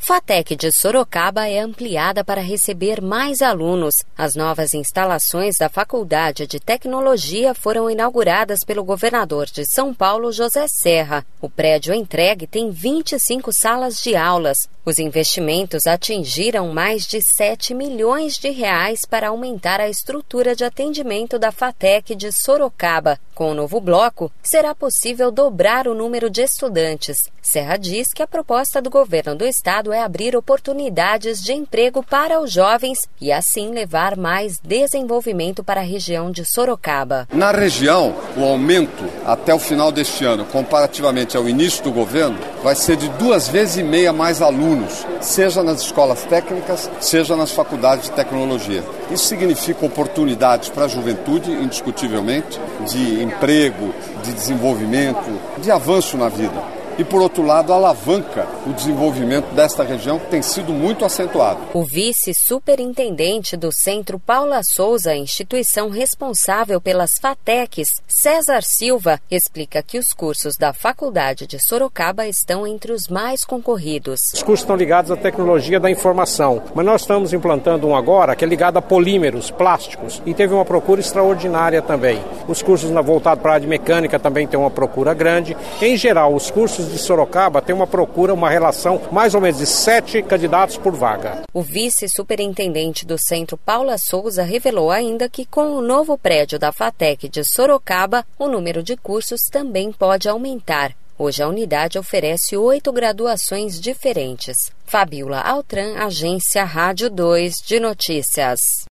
FATEC de Sorocaba é ampliada para receber mais alunos. As novas instalações da Faculdade de Tecnologia foram inauguradas pelo governador de São Paulo, José Serra. O prédio entregue tem 25 salas de aulas. Os investimentos atingiram mais de 7 milhões de reais para aumentar a estrutura de atendimento da FATEC de Sorocaba. Com o novo bloco, será possível dobrar o número de estudantes. Serra diz que a proposta do governo do estado é abrir oportunidades de emprego para os jovens e assim levar mais desenvolvimento para a região de Sorocaba. Na região, o aumento até o final deste ano, comparativamente ao início do governo, vai ser de 2,5 vezes mais alunos, seja nas escolas técnicas, seja nas faculdades de tecnologia. Isso significa oportunidades para a juventude, indiscutivelmente, de emprego, de desenvolvimento, de avanço na vida. E, por outro lado, alavanca o desenvolvimento desta região, que tem sido muito acentuado. O vice-superintendente do Centro Paula Souza, instituição responsável pelas FATECs, César Silva, explica que os cursos da Faculdade de Sorocaba estão entre os mais concorridos. Os cursos estão ligados à tecnologia da informação, mas nós estamos implantando um agora que é ligado a polímeros, plásticos, e teve uma procura extraordinária também. Os cursos voltados para a área de mecânica também têm uma procura grande. Em geral, os cursos de Sorocaba têm uma procura, uma relação mais ou menos de 7 candidatos por vaga. O vice-superintendente do Centro Paula Souza revelou ainda que com o novo prédio da FATEC de Sorocaba, o número de cursos também pode aumentar. Hoje a unidade oferece 8 graduações diferentes. Fabiola Altran, Agência Rádio 2 de Notícias.